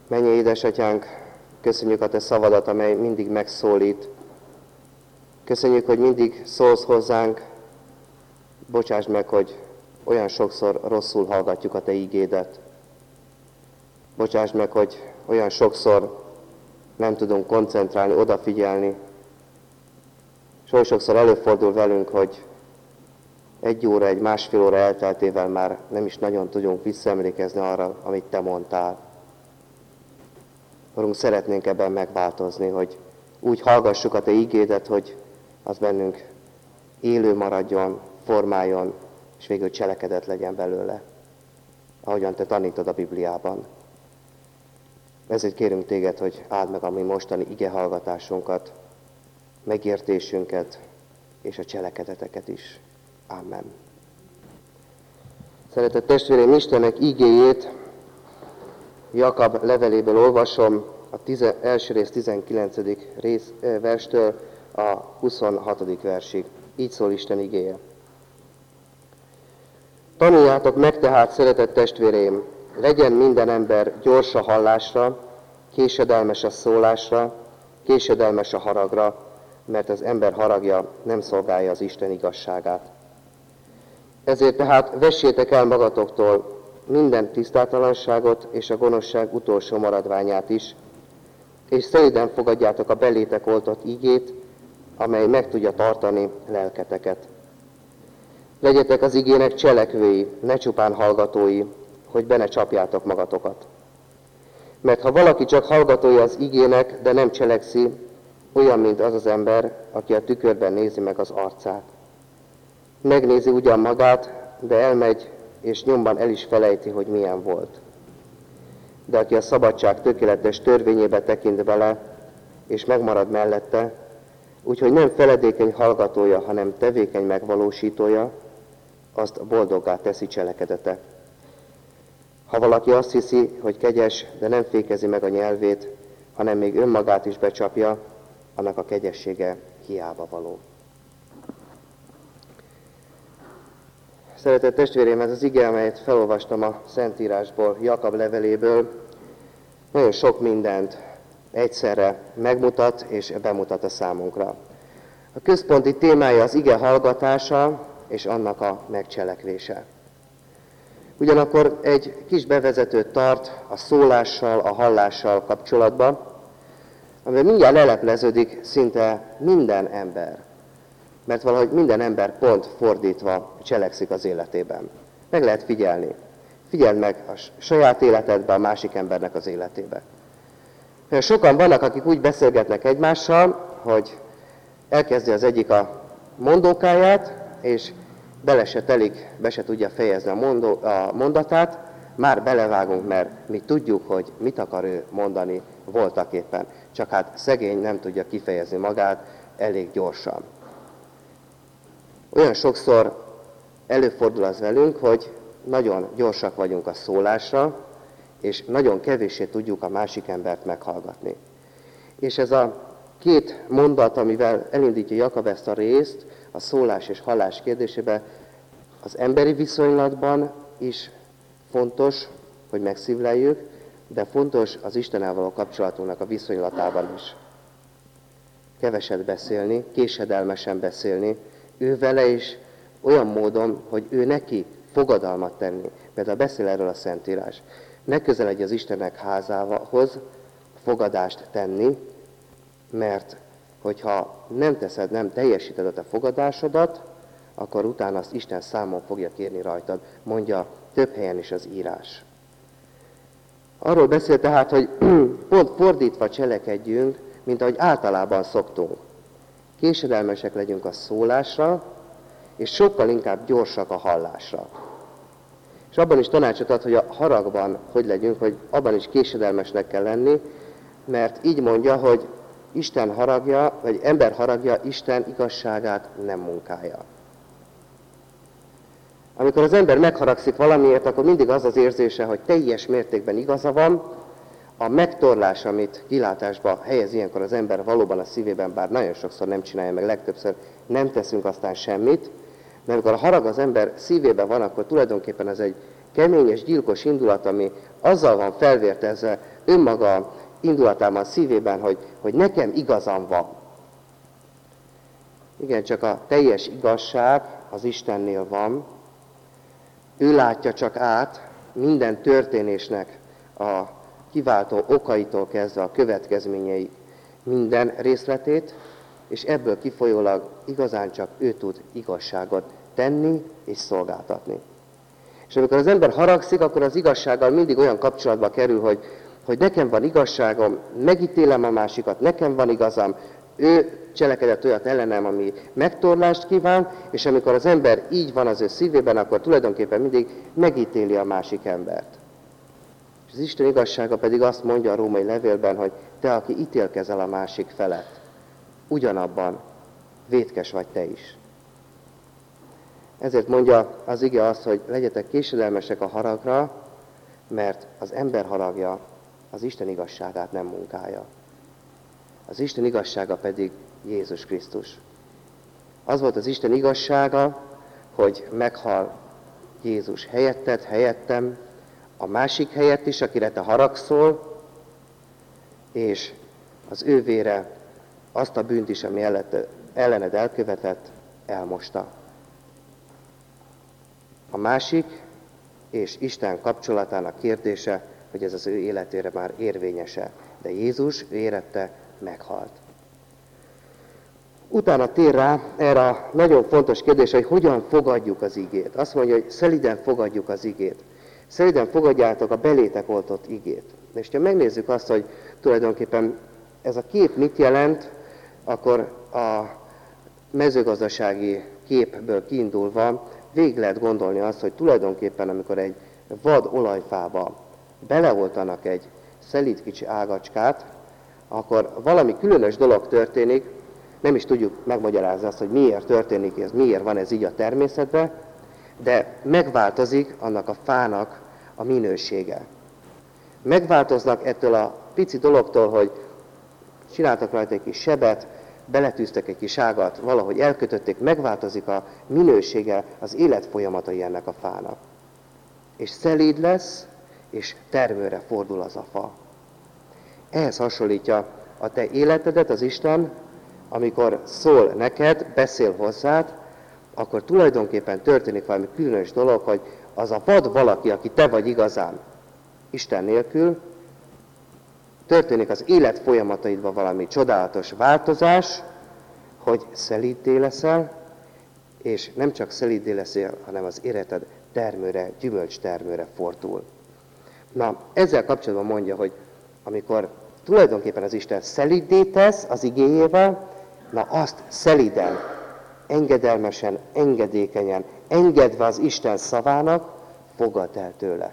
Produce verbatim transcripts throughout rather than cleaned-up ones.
Mennyei édesatyánk, köszönjük a te szavadat, amely mindig megszólít. Köszönjük, hogy mindig szólsz hozzánk. Bocsásd meg, hogy olyan sokszor rosszul hallgatjuk a te ígédet. Bocsásd meg, hogy olyan sokszor nem tudunk koncentrálni, odafigyelni. És oly sokszor előfordul velünk, hogy egy óra, egy másfél óra elteltével már nem is nagyon tudunk visszaemlékezni arra, amit te mondtál. Urunk, szeretnénk ebben megváltozni, hogy úgy hallgassuk a te ígédet, hogy az bennünk élő maradjon, formáljon, és végül cselekedet legyen belőle, ahogyan te tanítod a Bibliában. Ezért kérünk téged, hogy áld meg a mi mostani igehallgatásunkat, megértésünket és a cselekedeteket is. Amen. Szeretett testvéreim, Istennek ígéjét Jakab leveléből olvasom, a tize, első rész tizenkilencedik rész, eh, verstől a huszonhatodik versig. Így szól Isten igéje. Tanuljátok meg tehát, szeretett testvéreim, legyen minden ember gyors a hallásra, késedelmes a szólásra, késedelmes a haragra, mert az ember haragja nem szolgálja az Isten igazságát. Ezért tehát vessétek el magatoktól minden tisztátalanságot és a gonoszság utolsó maradványát is, és szelíden fogadjátok a belétek oltott igét, amely meg tudja tartani lelketeket. Legyetek az igének cselekvői, ne csupán hallgatói, hogy be ne csapjátok magatokat. Mert ha valaki csak hallgatója az igének, de nem cselekszi, olyan, mint az az ember, aki a tükörben nézi meg az arcát. Megnézi ugyan magát, de elmegy, és nyomban el is felejti, hogy milyen volt. De aki a szabadság tökéletes törvényébe tekint bele, és megmarad mellette, úgyhogy nem feledékeny hallgatója, hanem tevékeny megvalósítója, azt boldoggá teszi cselekedete. Ha valaki azt hiszi, hogy kegyes, de nem fékezi meg a nyelvét, hanem még önmagát is becsapja, annak a kegyessége hiába való. Szeretett testvérém, ez az ige, amelyet felolvastam a Szentírásból, Jakab leveléből, nagyon sok mindent egyszerre megmutat és bemutat a számunkra. A központi témája az ige hallgatása és annak a megcselekvése. Ugyanakkor egy kis bevezetőt tart a szólással, a hallással kapcsolatban, amivel mindjárt lelepleződik szinte minden ember. Mert valahogy minden ember pont fordítva cselekszik az életében. Meg lehet figyelni. Figyeld meg a saját életedbe, a másik embernek az életébe. Sokan vannak, akik úgy beszélgetnek egymással, hogy elkezdi az egyik a mondókáját, és bele se telik, be se tudja fejezni a, mondó, a mondatát, már belevágunk, mert mi tudjuk, hogy mit akar ő mondani voltaképpen. Csak hát szegény nem tudja kifejezni magát elég gyorsan. Olyan sokszor előfordul az velünk, hogy nagyon gyorsak vagyunk a szólásra, és nagyon kevéssé tudjuk a másik embert meghallgatni. És ez a két mondat, amivel elindítja Jakab ezt a részt, a szólás és hallás kérdésébe, az emberi viszonylatban is fontos, hogy megszívleljük, de fontos az Istennel való kapcsolatunknak a viszonylatában is. Keveset beszélni, késedelmesen beszélni, ő vele is olyan módon, hogy ő neki fogadalmat tenni. Például beszél erről a Szentírás. Ne közeledj az Istennek házához fogadást tenni, mert hogyha nem teszed, nem teljesíted a te fogadásodat, akkor utána azt Isten számon fogja kérni rajtad, mondja több helyen is az írás. Arról beszél tehát, hogy pont fordítva cselekedjünk, mint ahogy általában szoktunk. Késedelmesek legyünk a szólásra, és sokkal inkább gyorsak a hallásra. És abban is tanácsot ad, hogy a haragban hogy legyünk, hogy abban is késedelmesnek kell lenni, mert így mondja, hogy Isten haragja, vagy ember haragja Isten igazságát nem munkálja. Amikor az ember megharagszik valamiért, akkor mindig az az érzése, hogy teljes mértékben igaza van, a megtorlás, amit kilátásba helyez ilyenkor az ember valóban a szívében, bár nagyon sokszor nem csinálja meg, legtöbbször nem teszünk aztán semmit, de amikor a harag az ember szívében van, akkor tulajdonképpen ez egy kemény és gyilkos indulat, ami azzal van felvértezve, önmaga indulatában, szívében, hogy, hogy nekem igazam van. Igen, csak a teljes igazság az Istennél van. Ő látja csak át minden történésnek a kiváltó okaitól kezdve a következményei minden részletét, és ebből kifolyólag igazán csak ő tud igazságot tenni és szolgáltatni. És amikor az ember haragszik, akkor az igazsággal mindig olyan kapcsolatba kerül, hogy, hogy nekem van igazságom, megítélem a másikat, nekem van igazam, ő cselekedett olyat ellenem, ami megtorlást kíván, és amikor az ember így van az ő szívében, akkor tulajdonképpen mindig megítéli a másik embert. És az Isten igazsága pedig azt mondja a római levélben, hogy te, aki ítélkezel a másik felett, ugyanabban vétkes vagy te is. Ezért mondja az ige azt, hogy legyetek késedelmesek a haragra, mert az ember haragja az Isten igazságát nem munkálja. Az Isten igazsága pedig Jézus Krisztus. Az volt az Isten igazsága, hogy meghal Jézus helyetted, helyettem, a másik helyett is, akire te haragszol, és az ő vére azt a bűnt is, ami ellened elkövetett, elmosta. A másik és Isten kapcsolatának kérdése, hogy ez az ő életére már érvényese. De Jézus érette meghalt. Utána tér rá erre a nagyon fontos kérdés, hogy hogyan fogadjuk az igét. Azt mondja, hogy szeliden fogadjuk az igét. Szeliden fogadjátok a belétek oltott igét. És ha megnézzük azt, hogy tulajdonképpen ez a kép mit jelent, akkor a mezőgazdasági képből kiindulva végig lehet gondolni azt, hogy tulajdonképpen amikor egy vad olajfába beleoltanak egy szelíd kicsi ágacskát, akkor valami különös dolog történik, nem is tudjuk megmagyarázni azt, hogy miért történik ez, miért van ez így a természetben, de megváltozik annak a fának a minősége. Megváltoznak ettől a pici dologtól, hogy csináltak rajta egy kis sebet, beletűztek egy kis ágat, valahogy elkötötték, megváltozik a minősége, az életfolyamatai ennek a fának. És szelíd lesz, és termőre fordul az a fa. Ehhez hasonlítja a te életedet az Isten, amikor szól neked, beszél hozzád, akkor tulajdonképpen történik valami különös dolog, hogy az a vad valaki, aki te vagy igazán, Isten nélkül, történik az élet folyamataidban valami csodálatos változás, hogy szelíddé leszel, és nem csak szelíddé leszel, hanem az életed termőre, gyümölcs termőre fordul. Na, ezzel kapcsolatban mondja, hogy amikor tulajdonképpen az Isten szelíddé tesz az igéjével, na azt szelíden, engedelmesen, engedékenyen, engedve az Isten szavának, fogad el tőle.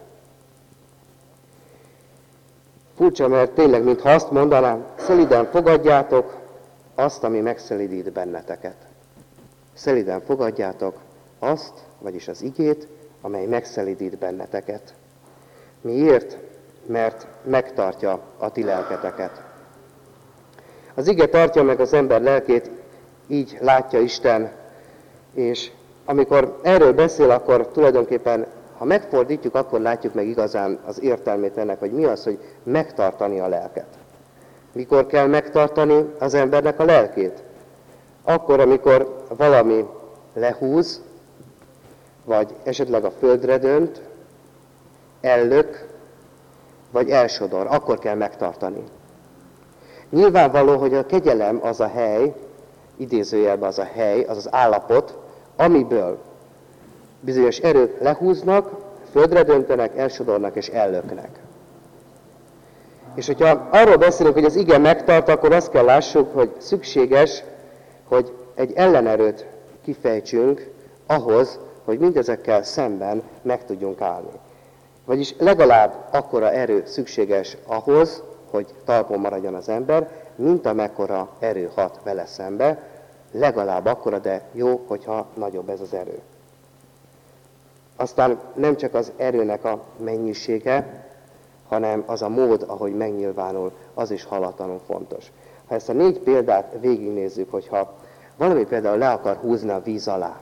Furcsa, mert tényleg, mintha azt mondanám, szelíden fogadjátok azt, ami megszelídít benneteket. Szelíden fogadjátok azt, vagyis az igét, amely megszelídít benneteket. Miért? Mert megtartja a ti lelketeket. Az ige tartja meg az ember lelkét, így látja Isten, és amikor erről beszél, akkor tulajdonképpen, ha megfordítjuk, akkor látjuk meg igazán az értelmét ennek, hogy mi az, hogy megtartani a lelket. Mikor kell megtartani az embernek a lelkét? Akkor, amikor valami lehúz, vagy esetleg a földre dönt, ellök, vagy elsodor, akkor kell megtartani. Nyilvánvaló, hogy a kegyelem az a hely, idézőjelben az a hely, az az állapot, amiből bizonyos erők lehúznak, földre döntenek, elsodornak és ellöknek. És hogyha arról beszélünk, hogy az ige megtart, akkor azt kell lássuk, hogy szükséges, hogy egy ellenerőt kifejtsünk ahhoz, hogy mindezekkel szemben meg tudjunk állni. Vagyis legalább akkora erő szükséges ahhoz, hogy talpon maradjon az ember, mint amekkora erő hat vele szembe, legalább akkora, de jó, hogyha nagyobb ez az erő. Aztán nem csak az erőnek a mennyisége, hanem az a mód, ahogy megnyilvánul, az is halatlanul fontos. Ha ezt a négy példát végignézzük, hogyha valami például le akar húzni a víz alá,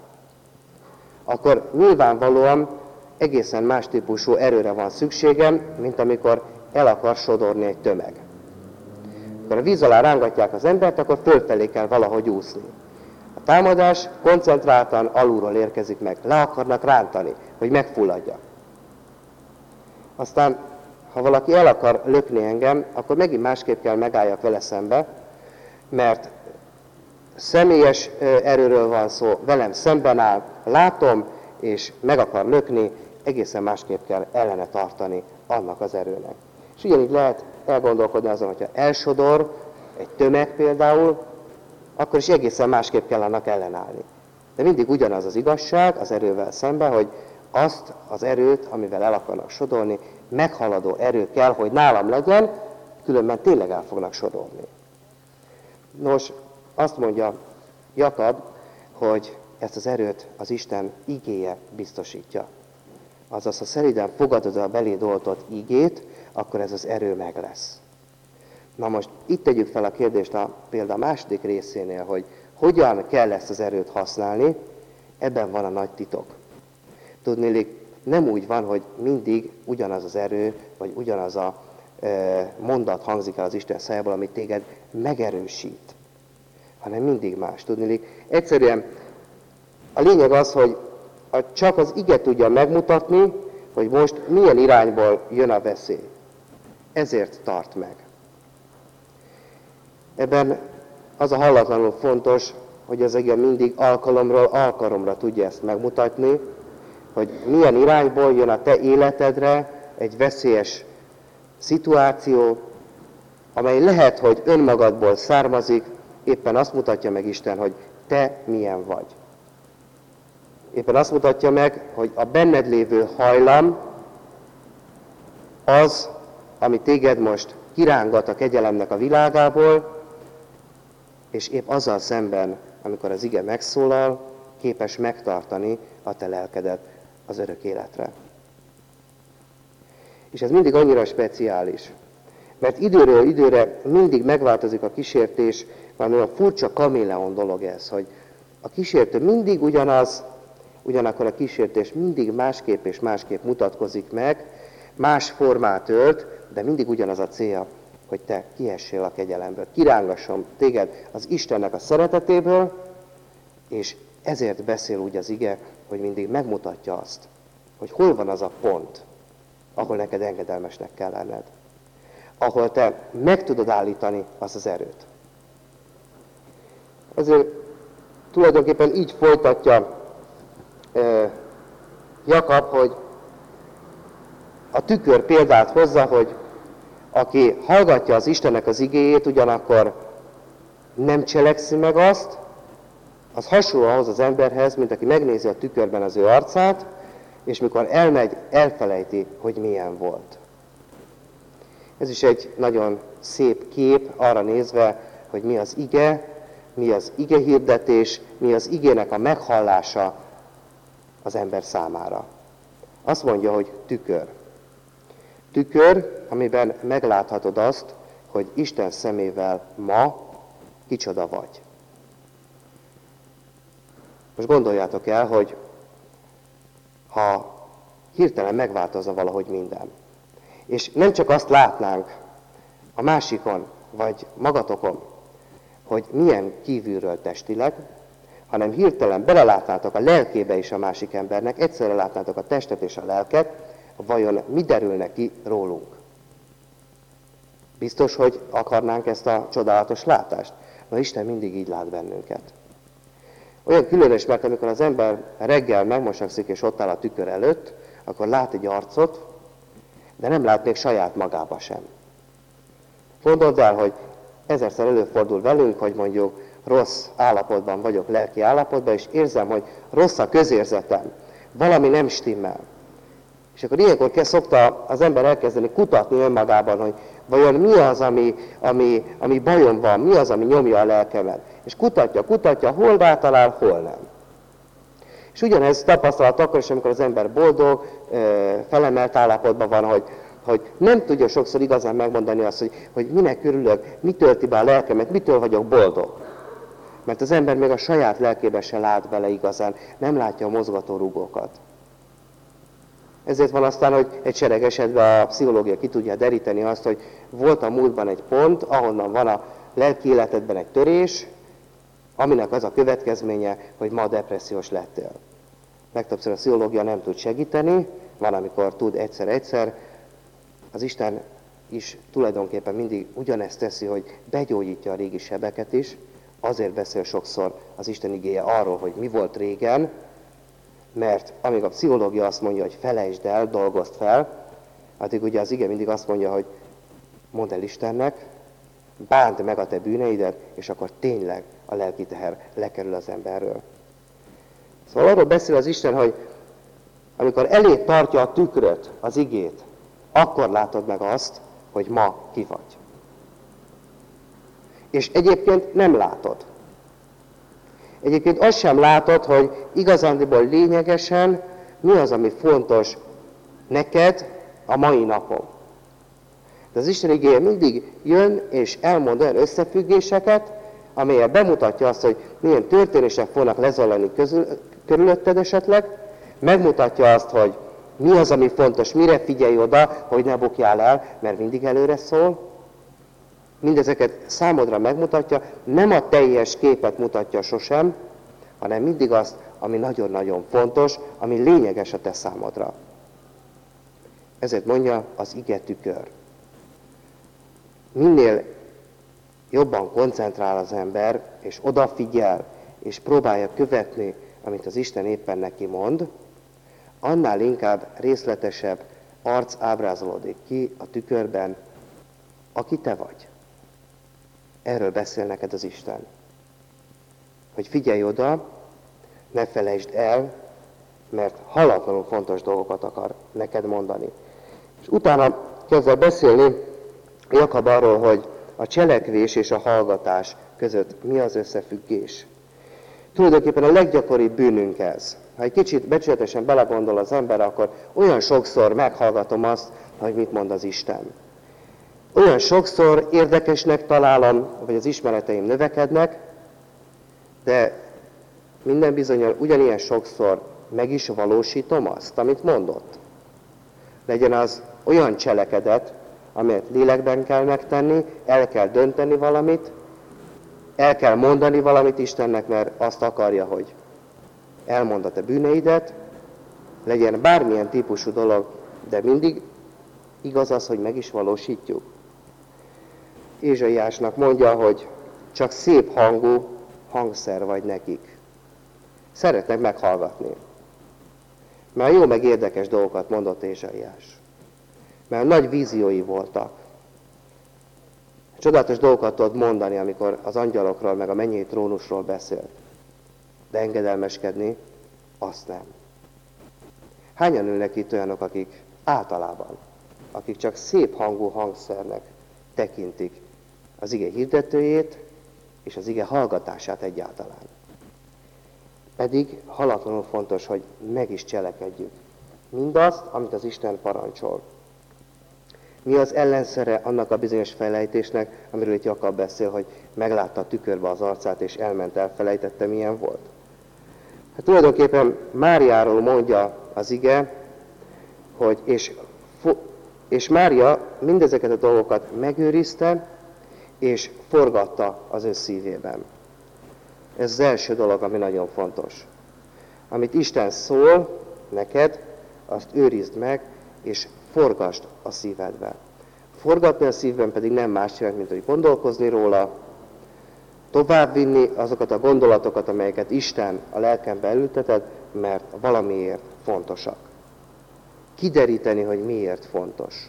akkor nyilvánvalóan egészen más típusú erőre van szükségem, mint amikor el akar sodorni egy tömeg. Amikor a víz alá rángatják az embert, akkor fölfelé kell valahogy úszni. A támadás koncentráltan alulról érkezik meg. Le akarnak rántani, hogy megfulladja. Aztán, ha valaki el akar lökni engem, akkor megint másképp kell megálljak vele szembe, mert személyes erőről van szó, velem szemben áll, látom, és meg akar lökni, egészen másképp kell ellene tartani annak az erőnek. És ugyanígy lehet elgondolkodni azon, hogyha elsodor egy tömeg például, akkor is egészen másképp kell annak ellenállni. De mindig ugyanaz az igazság az erővel szemben, hogy azt az erőt, amivel el akarnak sodorni, meghaladó erő kell, hogy nálam legyen, különben tényleg el fognak sodorni. Nos, azt mondja Jakab, hogy ezt az erőt az Isten igéje biztosítja. Azaz, ha szelíden fogadod a beléd oltott igét, akkor ez az erő meg lesz. Na most itt tegyük fel a kérdést a példa második részénél, hogy hogyan kell ezt az erőt használni, ebben van a nagy titok. Tudniillik, nem úgy van, hogy mindig ugyanaz az erő, vagy ugyanaz a e, mondat hangzik el az Isten szájából, amit téged megerősít, hanem mindig más. Tudniillik, egyszerűen a lényeg az, hogy csak az ige tudja megmutatni, hogy most milyen irányból jön a veszély. Ezért tart meg. Ebben az a hallatlanul fontos, hogy az ige mindig alkalomról alkalomra tudja ezt megmutatni, hogy milyen irányból jön a te életedre egy veszélyes szituáció, amely lehet, hogy önmagadból származik, éppen azt mutatja meg Isten, hogy te milyen vagy. Éppen azt mutatja meg, hogy a benned lévő hajlam az, ami téged most kirángat a kegyelemnek a világából, és épp azzal szemben, amikor az ige megszólal, képes megtartani a te lelkedet az örök életre. És ez mindig annyira speciális, mert időről időre mindig megváltozik a kísértés, valami olyan furcsa kaméleon dolog ez, hogy a kísértő mindig ugyanaz, ugyanakkor a kísértés mindig másképp és másképp mutatkozik meg, más formát ölt, de mindig ugyanaz a célja, hogy te kiessél a kegyelemből. Kirángasson téged az Istennek a szeretetéből, és ezért beszél úgy az ige, hogy mindig megmutatja azt, hogy hol van az a pont, ahol neked engedelmesnek kell lenned. Ahol te meg tudod állítani azt az erőt. Ezért tulajdonképpen így folytatja eh, Jakab, hogy a tükör példát hozza, hogy aki hallgatja az Istennek az igéjét, ugyanakkor nem cselekszi meg azt, az hasonló ahhoz az emberhez, mint aki megnézi a tükörben az ő arcát, és mikor elmegy, elfelejti, hogy milyen volt. Ez is egy nagyon szép kép arra nézve, hogy mi az ige, mi az ige hirdetés, mi az igének a meghallása az ember számára. Azt mondja, hogy tükör. Tükör, amiben megláthatod azt, hogy Isten szemével ma kicsoda vagy. Most gondoljátok el, hogy ha hirtelen megváltozna valahogy minden, és nem csak azt látnánk a másikon, vagy magatokon, hogy milyen kívülről testileg, hanem hirtelen belelátnátok a lelkébe is a másik embernek, egyszerre látnátok a testet és a lelket, vajon mi derülne ki rólunk? Biztos, hogy akarnánk ezt a csodálatos látást? Na, Isten mindig így lát bennünket. Olyan különös, mert amikor az ember reggel megmosakszik és ott áll a tükör előtt, akkor lát egy arcot, de nem lát még saját magába sem. Gondold el, hogy ezerszer előfordul velünk, hogy mondjuk rossz állapotban vagyok, lelki állapotban, és érzem, hogy rossz a közérzetem, valami nem stimmel. És akkor ilyenkor kell, szokta az ember elkezdeni kutatni önmagában, hogy vajon mi az, ami, ami, ami bajom van, mi az, ami nyomja a lelkemet. És kutatja, kutatja, hol rátalál, hol nem. És ugyanez tapasztalat akkor is, amikor az ember boldog, felemelt állapotban van, hogy, hogy nem tudja sokszor igazán megmondani azt, hogy, hogy minek örülök, mi tölti be a lelkemet, mitől vagyok boldog. Mert az ember még a saját lelkébe se lát bele igazán, nem látja a mozgatórugókat. Ezért van aztán, hogy egy sereg esetben a pszichológia ki tudja deríteni azt, hogy volt a múltban egy pont, ahonnan van a lelki életedben egy törés, aminek az a következménye, hogy ma depressziós lettél. Legtöbbször a pszichológia nem tud segíteni, van, amikor tud egyszer-egyszer. Az Isten is tulajdonképpen mindig ugyanezt teszi, hogy begyógyítja a régi sebeket is. Azért beszél sokszor az Isten igéje arról, hogy mi volt régen, mert amíg a pszichológia azt mondja, hogy felejtsd el, dolgozd fel, addig ugye az ige mindig azt mondja, hogy mondd el Istennek, bánt meg a te bűneidet, és akkor tényleg a lelki teher lekerül az emberről. Szóval arról beszél az Isten, hogy amikor elé tartja a tükröt, az igét, akkor látod meg azt, hogy ma ki vagy. És egyébként nem látod. Egyébként azt sem látod, hogy igazándiból lényegesen mi az, ami fontos neked a mai napon. De az Isten igéje mindig jön és elmond olyan összefüggéseket, amelyek bemutatja azt, hogy milyen történések fognak lezajlani közül, körülötted esetleg, megmutatja azt, hogy mi az, ami fontos, mire figyelj oda, hogy ne bukjál el, mert mindig előre szól. Mindezeket számodra megmutatja, nem a teljes képet mutatja sosem, hanem mindig azt, ami nagyon-nagyon fontos, ami lényeges a te számodra. Ezért mondja az ige tükör. Minél jobban koncentrál az ember, és odafigyel, és próbálja követni, amit az Isten éppen neki mond, annál inkább részletesebb arc ábrázolódik ki a tükörben, aki te vagy. Erről beszél neked az Isten. Hogy figyelj oda, ne felejtsd el, mert halatlanul fontos dolgokat akar neked mondani. És utána kezd el beszélni Jakab arról, hogy a cselekvés és a hallgatás között mi az összefüggés. Tulajdonképpen a leggyakoribb bűnünk ez. Ha egy kicsit becsületesen belegondol az ember, akkor olyan sokszor meghallgatom azt, hogy mit mond az Isten. Olyan sokszor érdekesnek találom, vagy az ismereteim növekednek, de minden bizonnyal ugyanilyen sokszor meg is valósítom azt, amit mondott. Legyen az olyan cselekedet, amelyet lélekben kell megtenni, el kell dönteni valamit, el kell mondani valamit Istennek, mert azt akarja, hogy elmond a te bűneidet, legyen bármilyen típusú dolog, de mindig igaz az, hogy meg is valósítjuk. Ézsaiásnak mondja, hogy csak szép hangú hangszer vagy nekik. Szeretnek meghallgatni. Mert jó meg érdekes dolgokat mondott Ézsaiás. Mert nagy víziói voltak. Csodálatos dolgokat tudod mondani, amikor az angyalokról, meg a mennyei trónusról beszél. De engedelmeskedni, azt nem. Hányan ülnek itt olyanok, akik általában, akik csak szép hangú hangszernek tekintik az ige hirdetőjét, és az ige hallgatását egyáltalán. Pedig halatlanul fontos, hogy meg is cselekedjük mindazt, amit az Isten parancsol. Mi az ellenszere annak a bizonyos felejtésnek, amiről itt Jakab beszél, hogy meglátta a tükörbe az arcát, és elment, elfelejtette, milyen volt? Hát tulajdonképpen Máriáról mondja az ige, hogy és, és Mária mindezeket a dolgokat megőrizte, és forgatta az ő szívében. Ez az első dolog, ami nagyon fontos. Amit Isten szól neked, azt őrizd meg, és forgasd a szívedbe. Forgatni a szívben pedig nem más jelent, mint hogy gondolkozni róla, továbbvinni azokat a gondolatokat, amelyeket Isten a lelkembe elülteted, mert valamiért fontosak. Kideríteni, hogy miért fontos.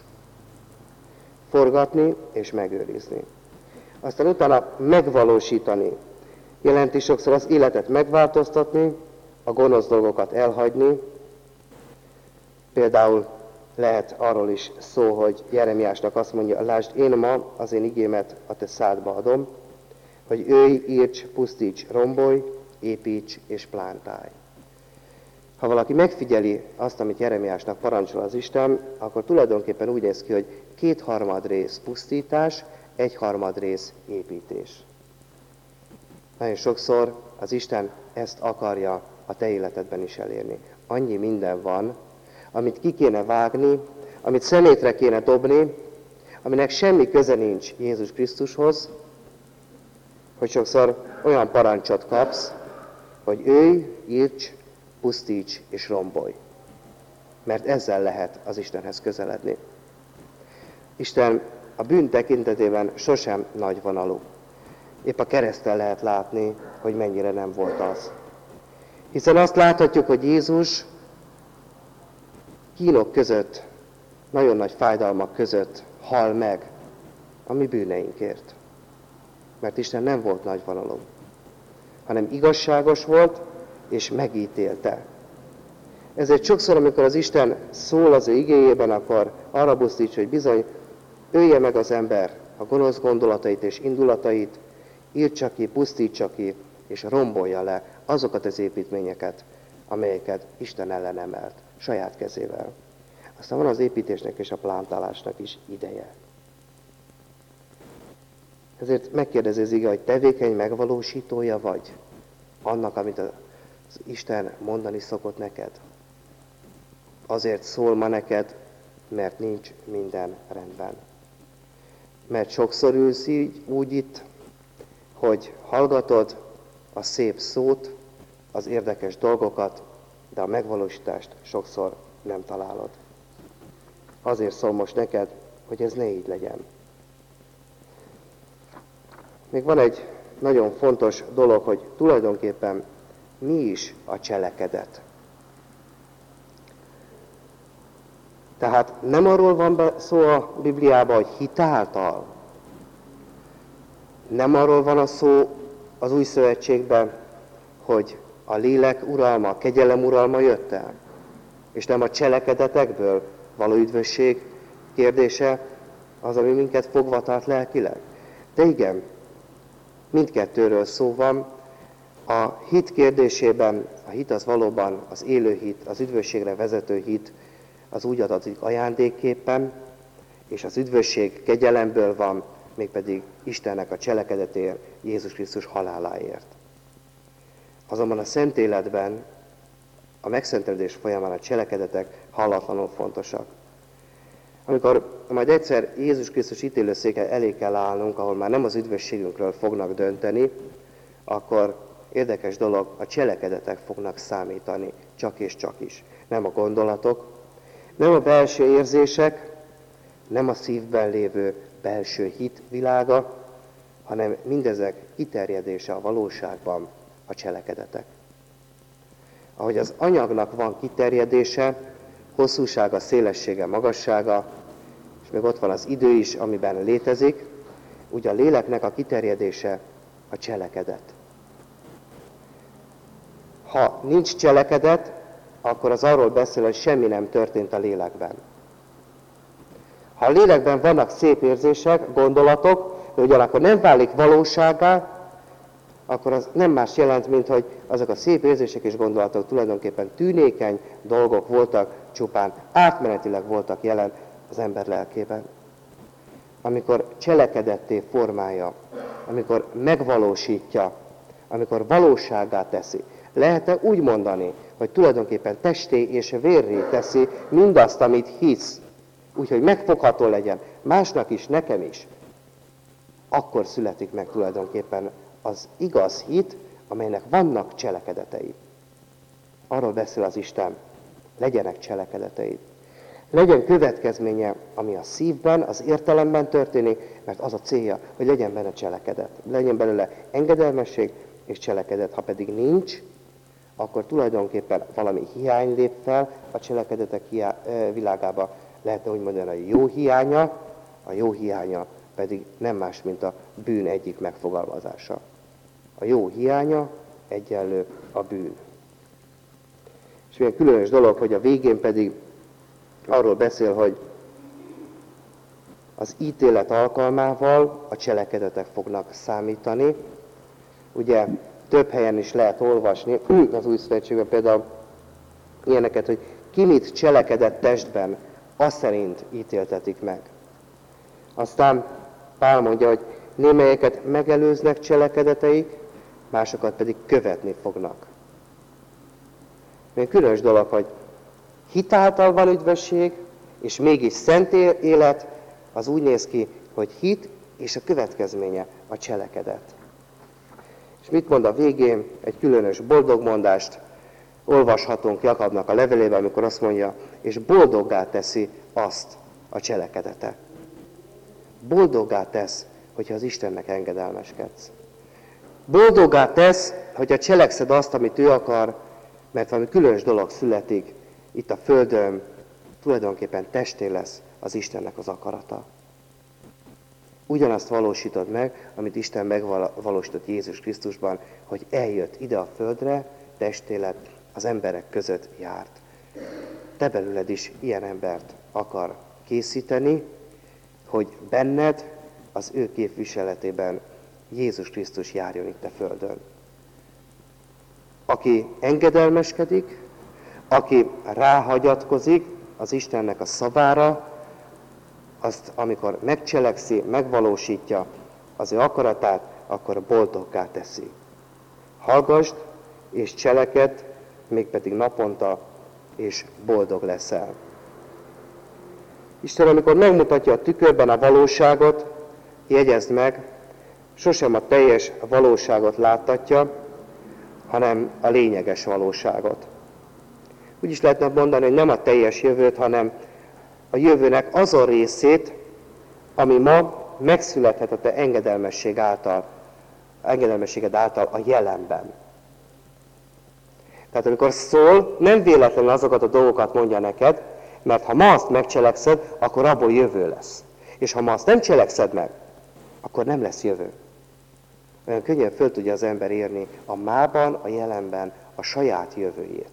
Forgatni és megőrizni. Aztán utána megvalósítani. Jelenti sokszor az életet megváltoztatni, a gonosz dolgokat elhagyni. Például lehet arról is szó, hogy Jeremiásnak azt mondja, lásd, én ma az én igémet a te szádba adom, hogy őj, írts, pusztíts, rombolj, építs és plántálj. Ha valaki megfigyeli azt, amit Jeremiásnak parancsol az Isten, akkor tulajdonképpen úgy néz ki, hogy kétharmad rész pusztítás, egyharmad rész építés. Nagyon sokszor az Isten ezt akarja a te életedben is elérni. Annyi minden van, amit ki kéne vágni, amit szemétre kéne dobni, aminek semmi köze nincs Jézus Krisztushoz, hogy sokszor olyan parancsot kapsz, hogy őj, írts, pusztíts és rombolj. Mert ezzel lehet az Istenhez közeledni. Isten a bűn tekintetében sosem nagyvonalú. Épp a kereszten lehet látni, hogy mennyire nem volt az. Hiszen azt láthatjuk, hogy Jézus kínok között, nagyon nagy fájdalmak között hal meg a mi bűneinkért. Mert Isten nem volt nagyvonalú, hanem igazságos volt, és megítélte. Ezért sokszor, amikor az Isten szól az ő igéjében, akkor arra buzdítja, hogy bizony, ölje meg az ember a gonosz gondolatait és indulatait, írtsa ki, pusztítsa ki, és rombolja le azokat az építményeket, amelyeket Isten ellen emelt, saját kezével. Aztán van az építésnek és a plántálásnak is ideje. Ezért megkérdezi az ige, hogy tevékeny megvalósítója vagy annak, amit az Isten mondani szokott neked. Azért szól ma neked, mert nincs minden rendben. Mert sokszor ülsz így, úgy itt, hogy hallgatod a szép szót, az érdekes dolgokat, de a megvalósítást sokszor nem találod. Azért szól most neked, hogy ez ne így legyen. Még van egy nagyon fontos dolog, hogy tulajdonképpen mi is a cselekedet. Tehát nem arról van szó a Bibliában, hogy hit által. Nem arról van a szó az Új Szövetségben, hogy a lélek uralma, a kegyelem uralma jött el. És nem a cselekedetekből való üdvösség kérdése az, ami minket fogva tart lelkileg. De igen, mindkettőről szó van. A hit kérdésében, a hit az valóban az élő hit, az üdvösségre vezető hit, az úgy adatik ajándékképpen, és az üdvösség kegyelemből van, mégpedig Istennek a cselekedetéért, Jézus Krisztus haláláért. Azonban a szent életben, a megszentelődés folyamán a cselekedetek hallatlanul fontosak. Amikor majd egyszer Jézus Krisztus ítélőszéke elé kell állnunk, ahol már nem az üdvösségünkről fognak dönteni, akkor érdekes dolog, a cselekedetek fognak számítani, csak és csak is. Nem a gondolatok, nem a belső érzések, nem a szívben lévő belső hit világa, hanem mindezek kiterjedése a valóságban a cselekedetek. Ahogy az anyagnak van kiterjedése, hosszúsága, szélessége, magassága, és még ott van az idő is, amiben létezik, úgy a léleknek a kiterjedése a cselekedet. Ha nincs cselekedet, akkor az arról beszél, hogy semmi nem történt a lélekben. Ha a lélekben vannak szép érzések, gondolatok, de ugyanakkor nem válik valósággá, akkor az nem más jelent, mint hogy azok a szép érzések és gondolatok tulajdonképpen tűnékeny dolgok voltak, csupán átmenetileg voltak jelen az ember lelkében. Amikor cselekedetté formálja, amikor megvalósítja, amikor valósággá teszi, lehet-e úgy mondani, hogy tulajdonképpen testé és vérré teszi mindazt, amit hisz, úgyhogy megfogható legyen másnak is, nekem is, akkor születik meg tulajdonképpen az igaz hit, amelynek vannak cselekedetei. Arról beszél az Isten, legyenek cselekedeteid. Legyen következménye, ami a szívben, az értelemben történik, mert az a célja, hogy legyen benne cselekedet. Legyen belőle engedelmesség és cselekedet. Ha pedig nincs, akkor tulajdonképpen valami hiány lép fel a cselekedetek világába. Lehetne úgy mondani, a jó hiánya, a jó hiánya pedig nem más, mint a bűn egyik megfogalmazása. A jó hiánya egyenlő a bűn. És milyen különös dolog, hogy a végén pedig arról beszél, hogy az ítélet alkalmával a cselekedetek fognak számítani. Ugye több helyen is lehet olvasni, az Új Szövetségben például ilyeneket, hogy ki mit cselekedett testben, azt szerint ítéltetik meg. Aztán Pál mondja, hogy némelyeket megelőznek cselekedeteik, másokat pedig követni fognak. Még különös dolog, hogy Hit által van üdvösség, és mégis szent élet, az úgy néz ki, hogy hit és a következménye a cselekedet. És mit mond a végén? Egy különös boldogmondást olvashatunk Jakabnak a levelében, amikor azt mondja, és boldoggá teszi azt a cselekedete. Boldoggá tesz, hogyha az Istennek engedelmeskedsz. Boldoggá tesz, hogyha cselekszed azt, amit ő akar, mert valami különös dolog születik itt a földön, tulajdonképpen testé lesz az Istennek az akarata. Ugyanazt valósítod meg, amit Isten megvalósított Jézus Krisztusban, hogy eljött ide a földre, testé lett, az emberek között járt. Te belőled is ilyen embert akar készíteni, hogy benned az ő képviseletében Jézus Krisztus járjon itt a földön. Aki engedelmeskedik, aki ráhagyatkozik az Istennek a szavára, azt, amikor megcselekszi, megvalósítja az ő akaratát, akkor boldoggá teszi. Hallgasd és cselekedd, mégpedig naponta, és boldog leszel. Isten, amikor megmutatja a tükörben a valóságot, jegyezd meg, sosem a teljes valóságot láttatja, hanem a lényeges valóságot. Úgy is lehetne mondani, hogy nem a teljes jövőt, hanem a jövőnek azon részét, ami ma megszülethet a te engedelmesség által, engedelmességed által a jelenben. Tehát amikor szól, nem véletlenül azokat a dolgokat mondja neked, mert ha ma azt megcselekszed, akkor abból jövő lesz. És ha ma azt nem cselekszed meg, akkor nem lesz jövő. Olyan könnyen föl tudja az ember érni a mában, a jelenben a saját jövőjét.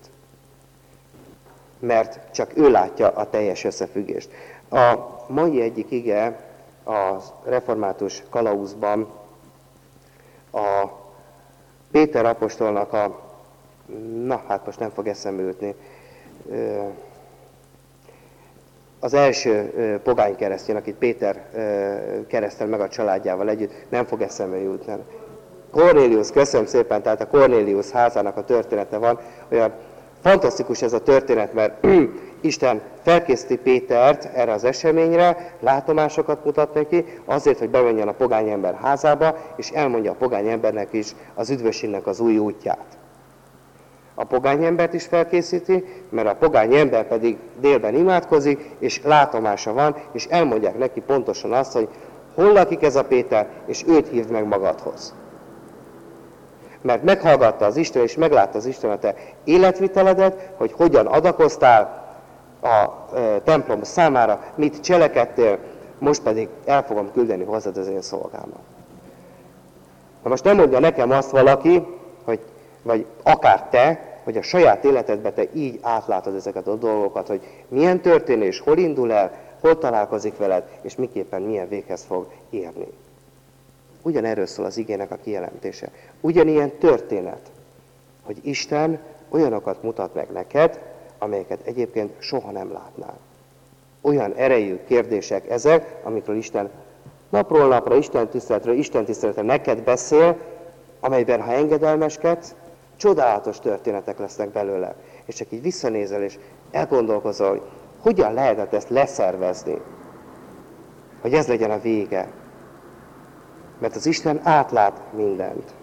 Mert csak ő látja a teljes összefüggést. A mai egyik ige a református kalauzban a Péter apostolnak a, na hát most nem fog eszembe jutni, az első pogány keresztény, akit Péter keresztel meg a családjával együtt, nem fog eszembe jutni. Kornélius, köszönöm szépen, tehát a Kornélius házának a története van. Olyan fantasztikus ez a történet, mert Isten felkészíti Pétert erre az eseményre, látomásokat mutat neki, azért, hogy bemenjen a pogány ember házába, és elmondja a pogány embernek is az üdvösségnek az új útját. A pogány embert is felkészíti, mert a pogány ember pedig délben imádkozik, és látomása van, és elmondják neki pontosan azt, hogy hol lakik ez a Péter, és őt hívd meg magadhoz. Mert meghallgatta az Isten, és meglátta az Isten a te életviteledet, hogy hogyan adakoztál a e, templom számára, mit cselekedtél, most pedig el fogom küldeni hozzád az én szolgámat. Na most nem mondja nekem azt valaki, hogy, vagy akár te, hogy a saját életedben te így átlátod ezeket a dolgokat, hogy milyen történés, hol indul el, hol találkozik veled, és miképpen milyen véghez fog érni. Ugyanerről szól az igének a kijelentése. Ugyanilyen történet, hogy Isten olyanokat mutat meg neked, amelyeket egyébként soha nem látnál. Olyan erejű kérdések ezek, amikről Isten napról napra, Isten tiszteletről, Isten tiszteletre neked beszél, amelyben, ha engedelmeskedsz, csodálatos történetek lesznek belőle. És csak így visszanézel, és elgondolkozol, hogy hogyan lehetett ezt leszervezni, hogy ez legyen a vége. Mert az Isten átlát mindent.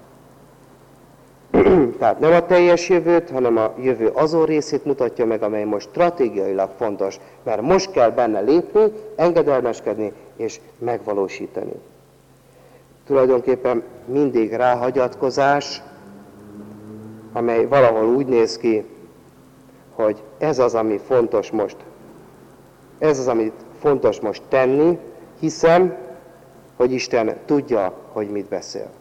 Tehát nem a teljes jövőt, hanem a jövő azon részét mutatja meg, amely most stratégiailag fontos, mert most kell benne lépni, engedelmeskedni és megvalósítani. Tulajdonképpen mindig ráhagyatkozás, amely valahol úgy néz ki, hogy ez az, ami fontos most. Ez az, amit fontos most tenni, hiszem, hogy Isten tudja, hogy mit beszél.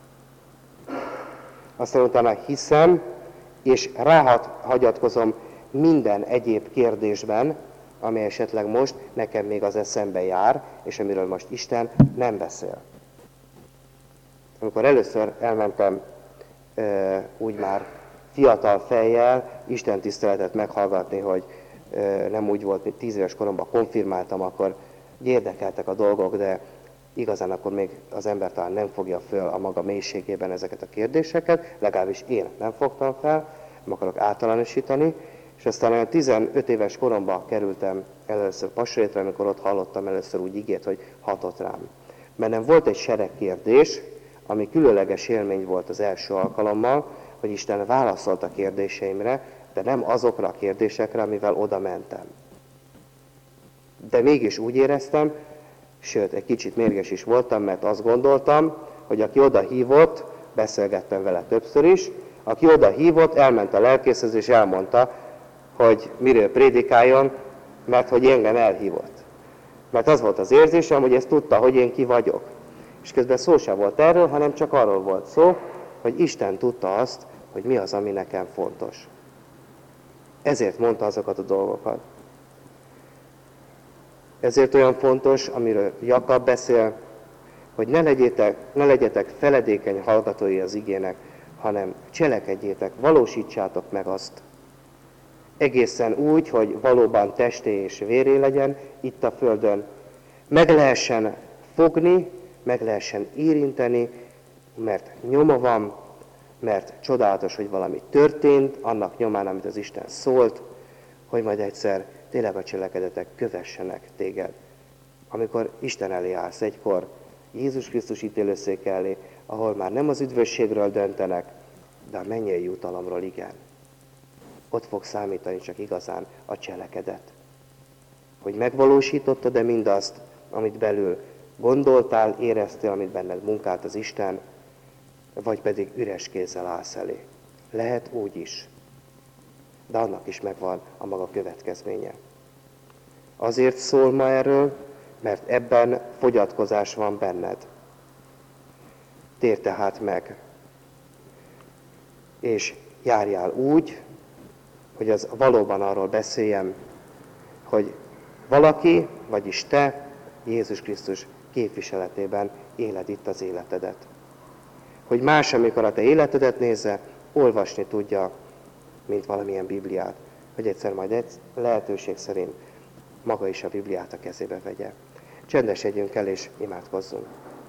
Aztán utána hiszem, és ráhagyatkozom minden egyéb kérdésben, ami esetleg most nekem még az eszembe jár, és amiről most Isten nem beszél. Amikor először elmentem e, úgy már fiatal fejjel Isten tiszteletet meghallgatni, hogy e, nem úgy volt, mint tíz éves koromban konfirmáltam, akkor érdekeltek a dolgok, de igazán akkor még az ember talán nem fogja föl a maga mélységében ezeket a kérdéseket, legalábbis én nem fogtam fel, nem akarok általánosítani, És aztán olyan tizenöt éves koromban kerültem először Pasrétre, amikor ott hallottam először úgy igét, hogy hatott rám. Bennem volt egy sereg kérdés, ami különleges élmény volt az első alkalommal, hogy Isten válaszolt a kérdéseimre, de nem azokra a kérdésekre, amivel oda mentem. De mégis úgy éreztem, sőt, egy kicsit mérges is voltam, mert azt gondoltam, hogy aki oda hívott, beszélgettem vele többször is, aki oda hívott, elment a lelkészhez és elmondta, hogy miről prédikáljon, mert hogy engem elhívott. Mert az volt az érzésem, hogy ezt tudta, hogy én ki vagyok. És közben szó sem volt erről, hanem csak arról volt szó, hogy Isten tudta azt, hogy mi az, ami nekem fontos. Ezért mondta azokat a dolgokat. Ezért olyan fontos, amiről Jakab beszél, hogy ne legyetek, ne legyetek feledékeny hallgatói az igének, hanem cselekedjétek, valósítsátok meg azt. Egészen úgy, hogy valóban testé és véré legyen itt a földön. Meg lehessen fogni, meg lehessen érinteni, mert nyoma van, mert csodálatos, hogy valami történt, annak nyomán, amit az Isten szólt, hogy majd egyszer tényleg a cselekedetek kövessenek téged. Amikor Isten elé állsz egykor, Jézus Krisztus ítélőszék elé, ahol már nem az üdvösségről döntenek, de a mennyei jutalomról igen. Ott fog számítani csak igazán a cselekedet. Hogy megvalósítottad-e mindazt, amit belül gondoltál, éreztél, amit benned munkált az Isten, vagy pedig üres kézzel állsz elé. Lehet úgy is. De annak is megvan a maga következménye. Azért szól ma erről, mert ebben fogyatkozás van benned. Térj tehát meg, és járjál úgy, hogy az valóban arról beszéljem, hogy valaki, vagyis te, Jézus Krisztus képviseletében éled itt az életedet. Hogy más, amikor a te életedet nézze, olvasni tudja, mint valamilyen Bibliát, hogy egyszer majd egy lehetőség szerint maga is a Bibliát a kezébe vegye. Csendesedjünk el és imádkozzunk.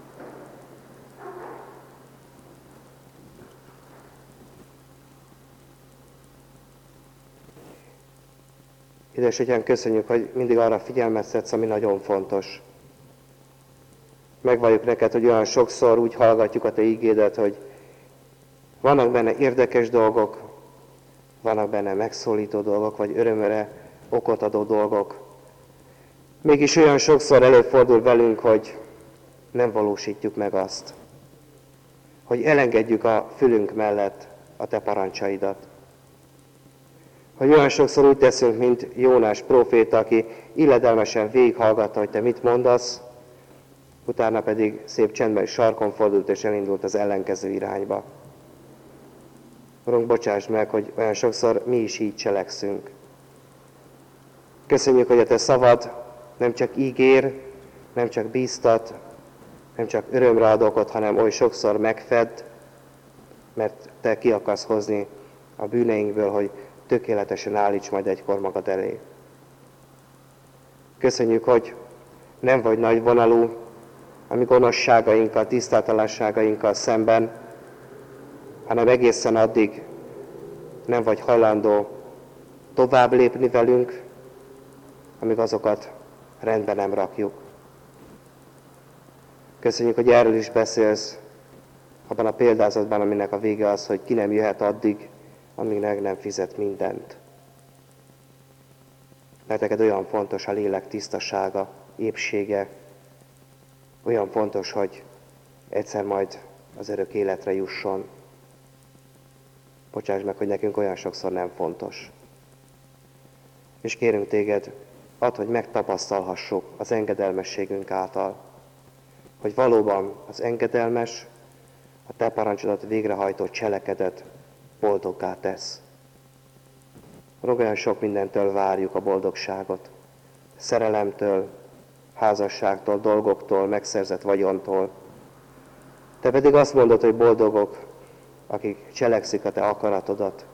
Édesatyám, köszönjük, hogy mindig arra figyelmeztetsz, ami nagyon fontos. Megvalljuk neked, hogy olyan sokszor úgy hallgatjuk a te ígédet, hogy vannak benne érdekes dolgok, vannak benne megszólító dolgok, vagy örömre okot adó dolgok. Mégis olyan sokszor előfordul velünk, hogy nem valósítjuk meg azt. Hogy elengedjük a fülünk mellett a te parancsaidat. Hogy olyan sokszor úgy teszünk, mint Jónás próféta, aki illedelmesen végighallgatta, hogy te mit mondasz, utána pedig szép csendben sarkon fordult és elindult az ellenkező irányba. Urunk, bocsáss meg, hogy olyan sokszor mi is így cselekszünk. Köszönjük, hogy a te szavad nem csak ígér, nem csak bíztat, nem csak örömre ad okot, hanem oly sokszor megfed, mert te ki akarsz hozni a bűneinkből, hogy tökéletesen állíts majd egykor magad elé. Köszönjük, hogy nem vagy nagy vonalú a mi gonoszságainkkal, tisztátalanságainkkal szemben, hanem egészen addig nem vagy hajlandó tovább lépni velünk, amíg azokat rendben nem rakjuk. Köszönjük, hogy erről is beszélsz abban a példázatban, aminek a vége az, hogy ki nem jöhet addig, amíg meg nem fizet mindent. Mert neked olyan fontos a lélek tisztasága, épsége, olyan fontos, hogy egyszer majd az örök életre jusson. Bocsáss meg, hogy nekünk olyan sokszor nem fontos. És kérünk téged, add, hogy megtapasztalhassuk az engedelmességünk által, hogy valóban az engedelmes, a te parancsodat végrehajtó cselekedet boldoggá tesz. Olyan sok mindentől várjuk a boldogságot. Szerelemtől, házasságtól, dolgoktól, megszerzett vagyontól. Te pedig azt mondod, hogy boldogok, akik cselekszik a te akaratodat.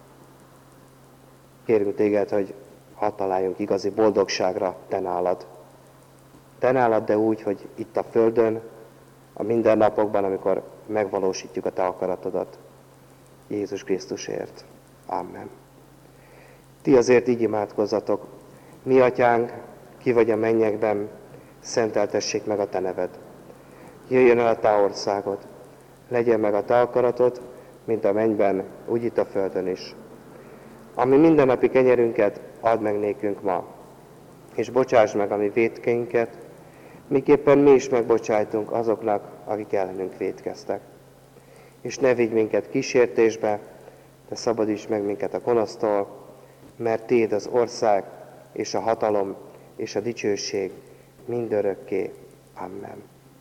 Kérünk téged, hogy hadd találjunk igazi boldogságra te nálad. Te nálad, de úgy, hogy itt a földön, a mindennapokban, amikor megvalósítjuk a te akaratodat. Jézus Krisztusért. Amen. Ti azért így imádkozzatok. Mi atyánk, ki vagy a mennyekben, szenteltessék meg a te neved. Jöjjön el a te országod, legyen meg a te akaratod, mint a mennyben, úgy itt a földön is. Ami mindennapi kenyerünket add meg nékünk ma, és bocsáss meg a mi vétkeinket, miképpen mi is megbocsájtunk azoknak, akik ellenünk vétkeztek. És ne vigy minket kísértésbe, de szabadíts meg minket a gonosztól, mert Tiéd az ország, és a hatalom, és a dicsőség mindörökké. Amen.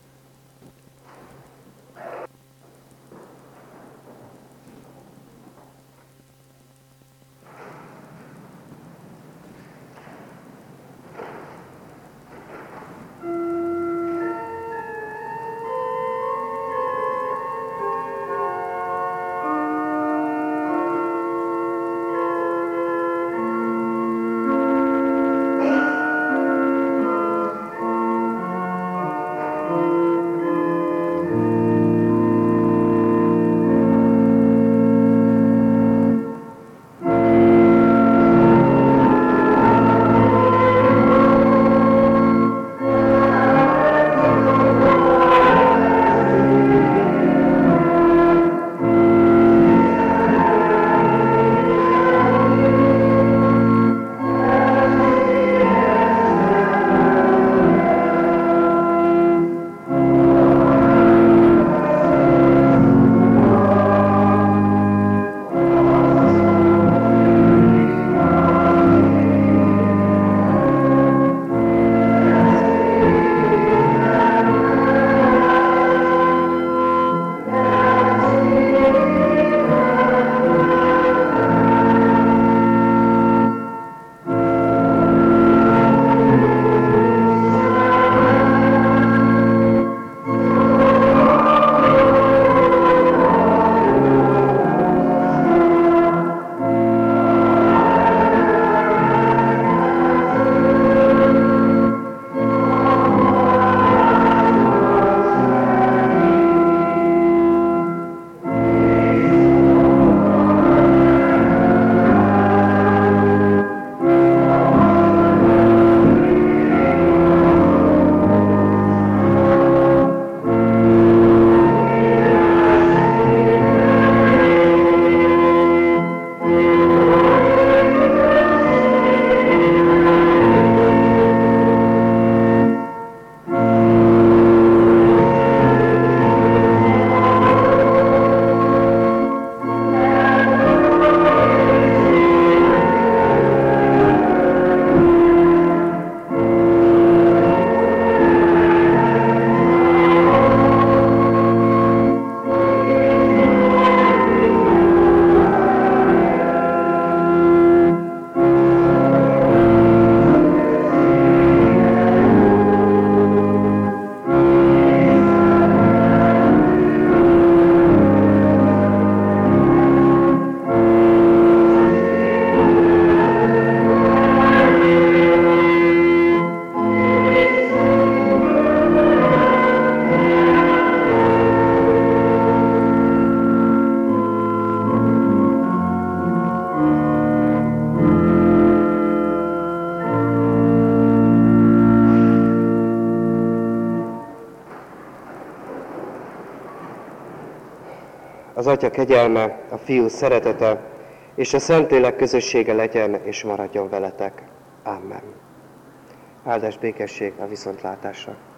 Az Atya kegyelme, a Fiú szeretete és a Szentlélek közössége legyen és maradjon veletek. Amen. Áldás békesség a viszontlátásra.